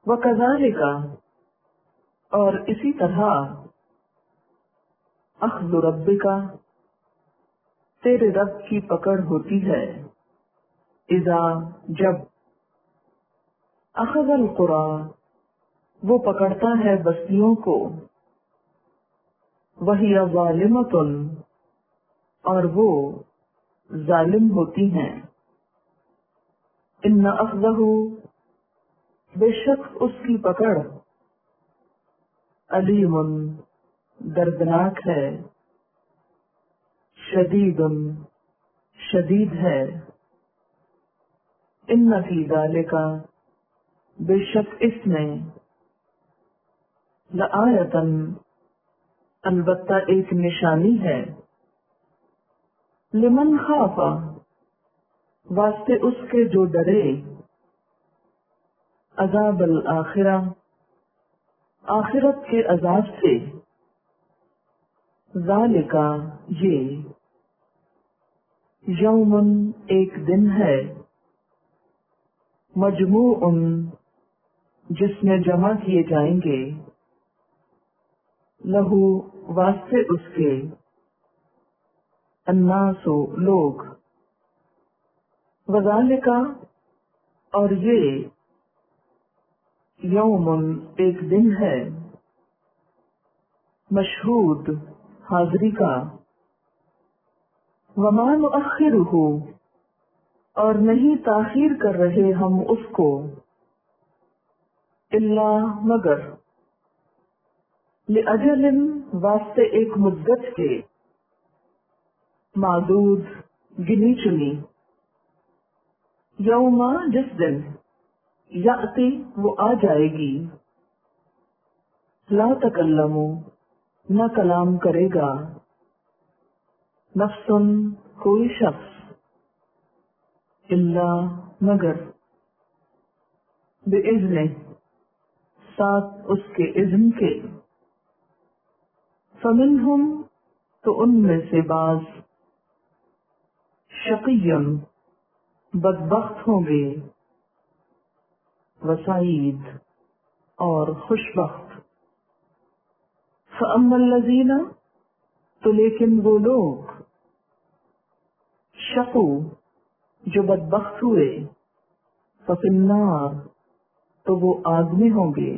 وَكَذَلِكَ اور اسی طرح اخذ ربک تیرے رب کی پکڑ ہوتی ہے، اذا جب اخذ القری وہ پکڑتا ہے بستیوں کو، وہی ظالمۃ اور وہ ظالم ہوتی ہیں، ان اخذہ بے شک اس کی پکڑ علیم دردناک ہے، شدید شدید ہے، ان فی ذالک بے شک اس میں لآیۃ البتہ ایک نشانی ہے، لمن خاف واسطے اس کے جو ڈرے، عذاب الآخرہ آخرت کے عذاب سے، ذالک یہ یوم ایک دن ہے، مجموع جس میں جمع کیے جائیں گے، لہو واسطے اس کے، الناس لوگ، وذالک اور یہ یوم ایک دن ہے، مشہود حاضری کا، وما نؤخرہ اور نہیں تاخیر کر رہے ہم اس کو، الا مگر، لأجل واسطے ایک مدت کے، معدود گنی چنی، یوم جس دن، یأتی وہ آ جائے گی، لا تکلم نہ کلام کرے گا، نفس کوئی شخص، الا مگر، بإذنہ ساتھ اس کے اذن کے، فمنہم تو ان میں سے بعض، شقی بدبخت ہوں گے، وسعید اور خوشبخت، فأما الذین تو لیکن وہ لوگ، شقو جو بدبخت ہوئے، ففی النار تو وہ آگ میں ہوں گے،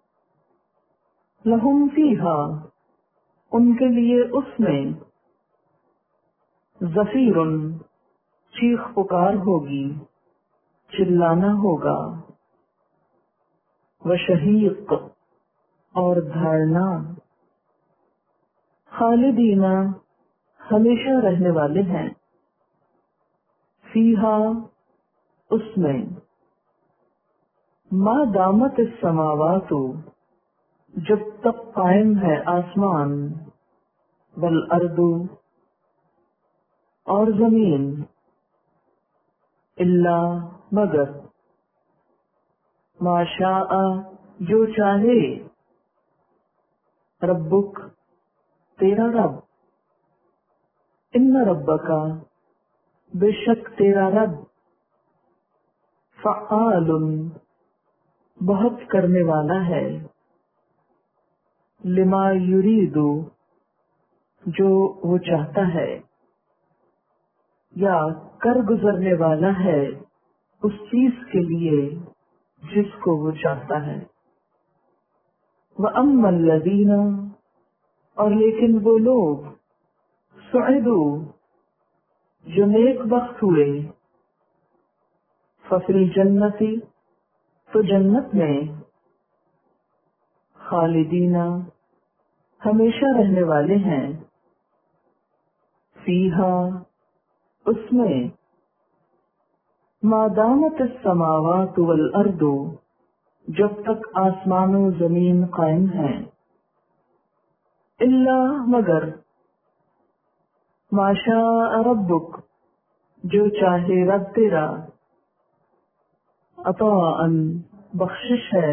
لہم فیہا ان کے لیے اس میں، زفیر چیخ پکار ہوگی، چلانا ہوگا، وشہیق اور دھاڑنا، خالدین ہمیشہ رہنے والے ہیں، فیہا اس میں، ما دامت السماوات جب تک قائم ہے آسمان، والارض اور زمین، الا مگر، ما شاء جو چاہے، ربک تیرا رب، ان ربک بے شک تیرا رب، فعال بہت کرنے والا ہے، لما یرید جو وہ چاہتا ہے، یا کر گزرنے والا ہے اس چیز کے لیے جس کو وہ چاہتا ہے، وَأَمَّا الَّذِينَ اور لیکن وہ لوگ، سعدوا جو نیک بخت ہوئے، ففی الجنت تو جنت میں، خالدین ہمیشہ رہنے والے ہیں، فیہا اس میں، ما دامت السماوات والارض جب تک آسمان و زمین قائم ہیں، الا مگر، ما شاء ربک جو چاہے رب تیرا، عطاء بخشش ہے،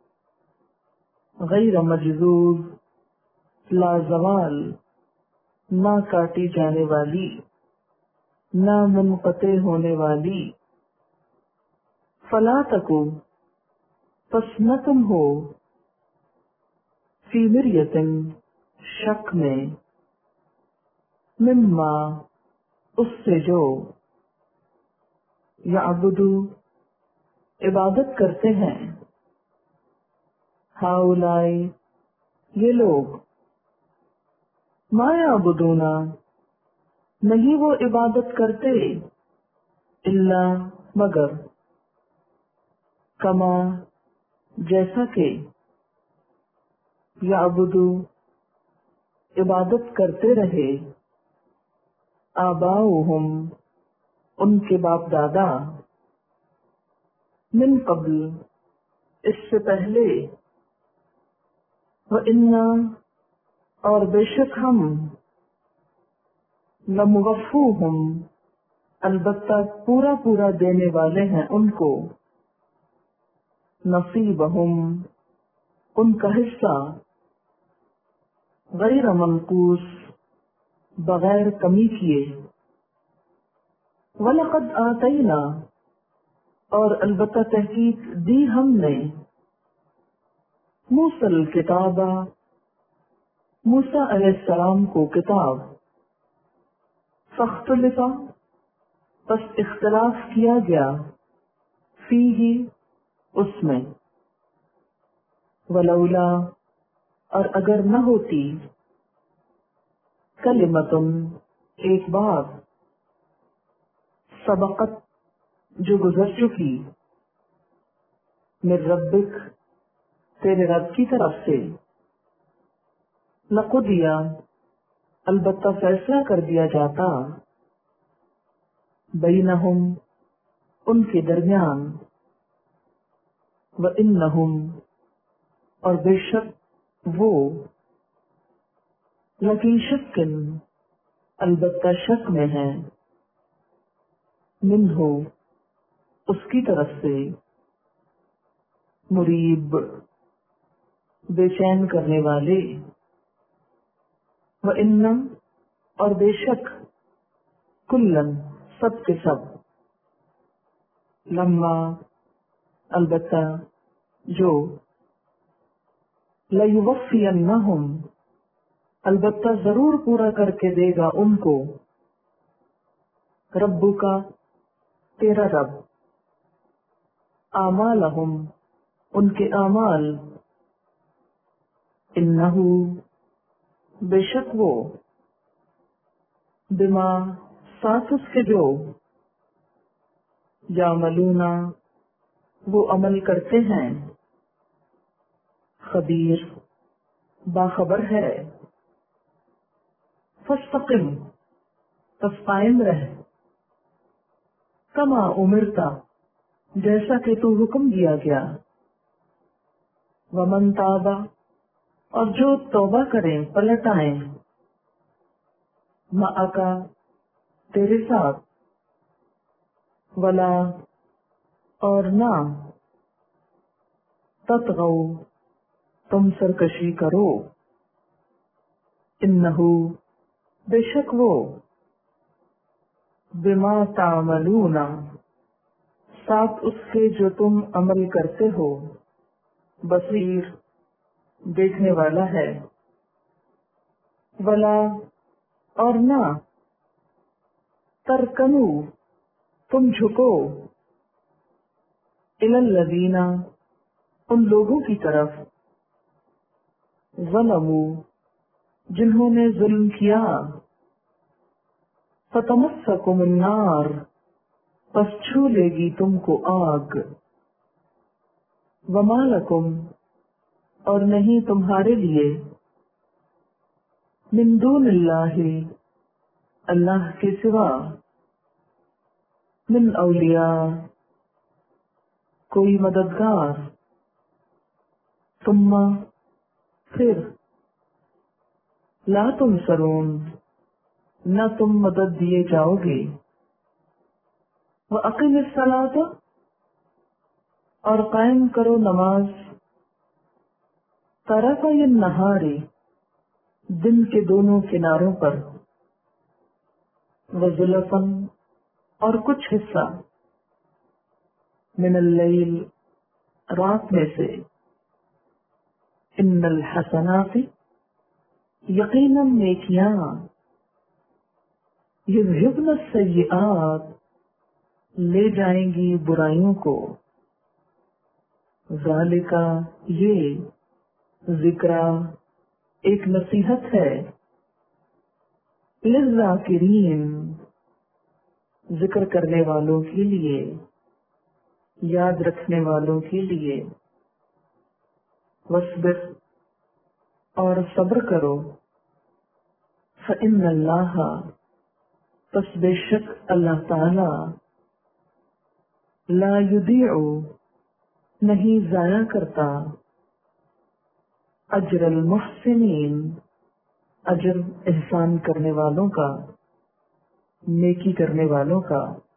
غیر مجذوذ لا زوال نہ کاٹی جانے والی، نہ منقطع ہونے والی، فلا تکو پس نہ تم ہو فی مریۃ شک میں مما اس سے جو یعبدو عبادت کرتے ہیں ہؤلاء یہ لوگ ما یعبدون نہیں وہ عبادت کرتے الا مگر کما جیسا کہ یعبدو عبادت کرتے رہے آباؤہم ان کے باپ دادا من قبل اس سے پہلے وَإِنَّا اور بے شک ہم لَمُوَفُّوهُمْ البتہ پورا پورا دینے والے ہیں ان کو نصیبہم ان کا حصہ غیر منقوص بغیر کمی کیے وَلَقَدْ آتَيْنَا اور البتہ تحقیق دی ہم نے موسیٰ الکتاب موسیٰ علیہ السلام کو کتاب فاختلف پس اختلاف کیا گیا فیہ اس میں ولولا اور اگر نہ ہوتی کلمتن ایک بات سبقت جو گزر چکی من ربک تیرے رب کی طرف سے لقضی البتہ فیصلہ کر دیا جاتا بینہم ان کے درمیان وانہم اور بے شک وہ لفی شک البتہ شک میں ہے منہ اس کی طرف سے مریب بے چین کرنے والے وَإِنَّ اور بے شک کلن سب کے سب لما البتہ جو لَيُوَفِّيَنَّهُمْ البتہ ضرور پورا کر کے دے گا ان کو ربو کا تیرا رب اعمالہم ان کے اعمال انہو بے شک وہ بما ساتھ اس کے جو یعملون وہ عمل کرتے ہیں خبیر باخبر ہے فاستقم پس قائم رہ کما امرتا جیسا کہ تو حکم دیا گیا ومن تابا اور جو توبہ کریں پلٹ آئیں معاکا تیرے ساتھ ولا اور نہ تطغوا تم سرکشی کرو انہو بے شک وہ بما تعملون ساتھ اس کے جو تم عمل کرتے ہو بصیر دیکھنے والا ہے ولا اور نہ ترکنو تم جھکو الی الذین ان لوگوں کی طرف ظلموا جنہوں نے ظلم کیا فتمسکم النار پس چھو لے گی تم کو آگ وما لکم اور نہیں تمہارے لیے من دون اللہ اللہ کے سوا من اولیاء کوئی مددگار ثم پھر لا تنصرون نہ تم مدد دیے جاؤ گے وَأَقِمِ الصَّلَاةَ اور قائم کرو نماز طرفَيِ النَّهَارِ دن کے دونوں کناروں پر وَزُلَفًا اور کچھ حصہ من اللیل رات میں سے، ان الحسنات یقیناً نیکیاں، یذہبن السیئات لے جائیں گی برائیوں کو، ذالک یہ ذکرہ ایک نصیحت ہے، للذاکرین ذکر کرنے والوں کے لیے، یاد رکھنے والوں کے لیے، وصبر اور صبر کرو، فإن اللہ پس بے شک اللہ تعالی، لا یضیع نہیں ضائع کرتا، اجر المحسنین اجر احسان کرنے والوں کا، نیکی کرنے والوں کا،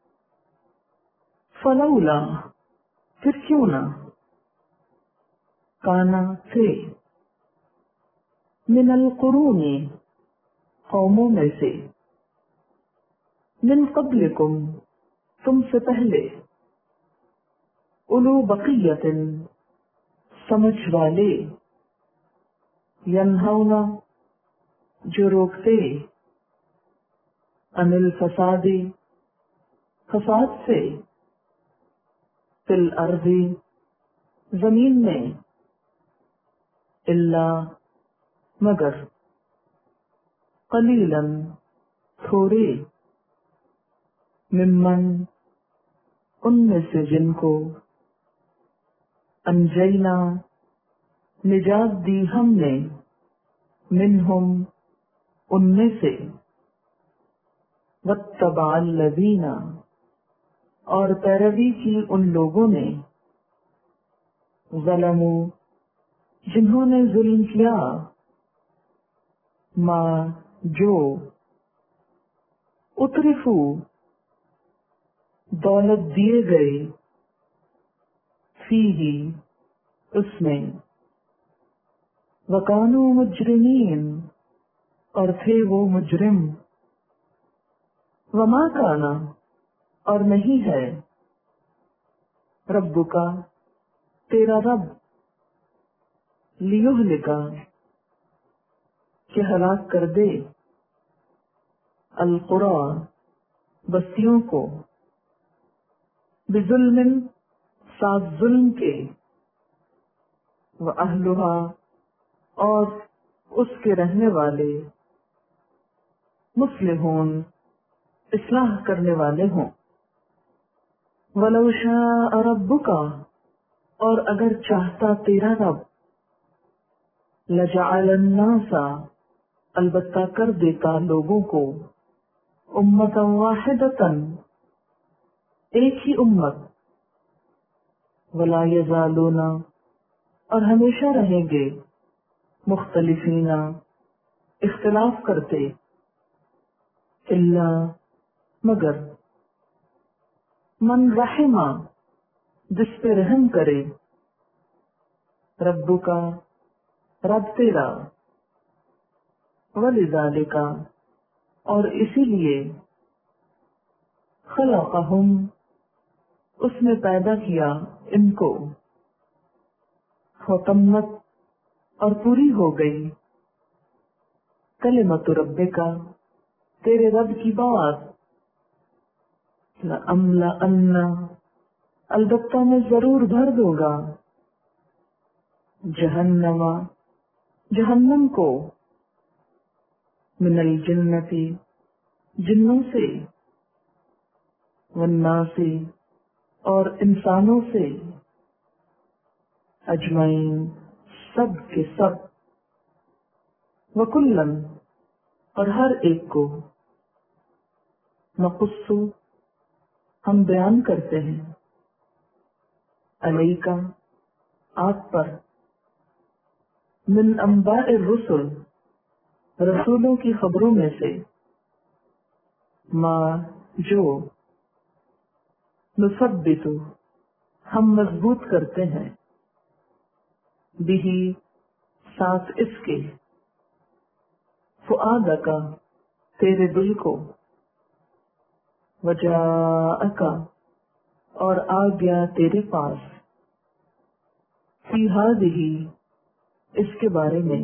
فلولا پھر کیوں نہ، کانا تھے، من القرون قوموں میں سے، من قبلکم تم سے پہلے، اولو بقیت سمجھ والے، ینہونا جو روکتے، عن الفساد فساد سے، فی الارض زمین میں، الا مگر، قلیلاً تھوڑے، ممن ان میں سے جن کو، انجینا نجات دی ہم نے، منہم ان میں سے، واتبع الذین اور پیروی کی ان لوگوں نے، ظلموا جنہوں نے ظلم کیا، ما جو، اترفو دولت دیے گئے، فیہ اس میں، وکانوا مجرمین اور تھے وہ مجرم، وما کانا اور نہیں ہے، ربک تیرا رب، لیہلکا کہ ہلاک کر دے، القری بستیوں کو، بظلم ساتھ ظلم کے، وَأَهْلُهَا اور اس کے رہنے والے، مصلحون اصلاح کرنے والے ہوں، وَلَوْ شَاءَ رَبُّكَ اور اگر چاہتا تیرا رب، لَجَعَلَ النَّاسَ البتہ کر دیتا لوگوں کو، أُمَّةً وَاحِدَةً ایک ہی امت، وَلَا يَزَالُونَ اور ہمیشہ رہیں گے، مختلفین اختلاف کرتے، الا مگر، من رحمہ جس پہ رحم کرے، ربو کا رب تیرا، وَلِذَالِكَ اور اسی لیے، خلقہم اس نے پیدا کیا ان کو، وتمت اور پوری ہو گئی، کلمۃ ربک تیرے رب کی بات، لَأَمْلَأَنَّ البتہ میں ضرور بھر دوں گا، جہنم جہنم کو، من الجنت جنوں سے، والناس اور انسانوں سے، اجمعین سب کے سب، وکلن اور ہر ایک کو، نقص ہم بیان کرتے ہیں، علیکا آپ پر، من انباء الرسل رسولوں کی خبروں میں سے، ما جو، نثبت ہم مضبوط کرتے ہیں، بھی ساتھ اس کے، فؤادک تیرے دل کو، وجاءک اور آ گیا تیرے پاس، فی ہذہ اس کے بارے میں،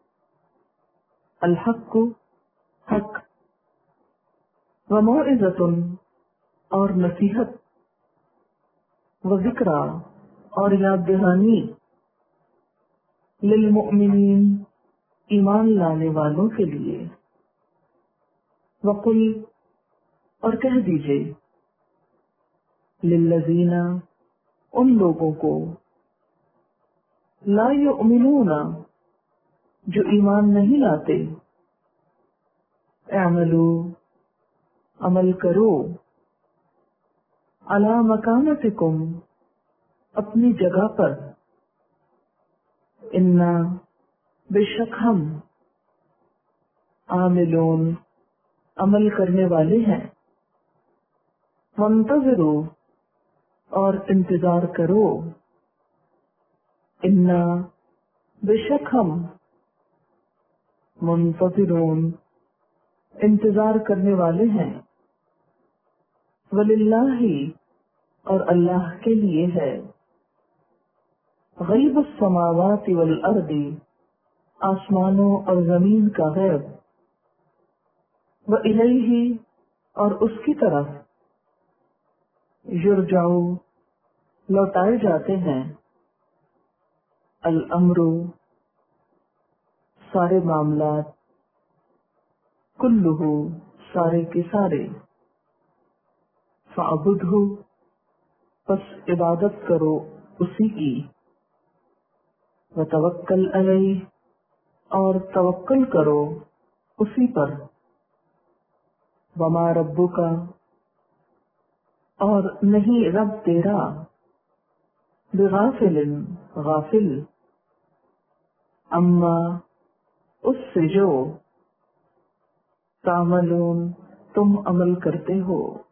الحق کو حق، وموعظۃ اور نصیحت، وذکریٰ اور یاد دہانی، للمؤمنین ایمان لانے والوں کے لیے، وقل اور کہہ دیجئے، للذین ان لوگوں کو، لا یؤمنون جو ایمان نہیں لاتے، اعملوا عمل کرو، علی مکانتکم اپنی جگہ پر، انا بے شک ہم، عاملون عمل کرنے والے ہیں، وانتظروا اور انتظار کرو، انا بے شک ہم، منتظرون انتظار کرنے والے ہیں، وللہ اور اللہ کے لیے ہے، غیب السماوات والارض آسمانوں اور زمین کا غیب، وإلیہ اور اس کی طرف، یرجعو لوٹائے جاتے ہیں، الامر سارے معاملات، کلہ سارے کے سارے، فاعبدہ پس عبادت کرو اسی کی، وتوکل علیہ اور توکل کرو اسی پر، وما ربک اور نہیں رب تیرا، بغافل غافل، اما اس سے جو، تعملون تم عمل کرتے ہو۔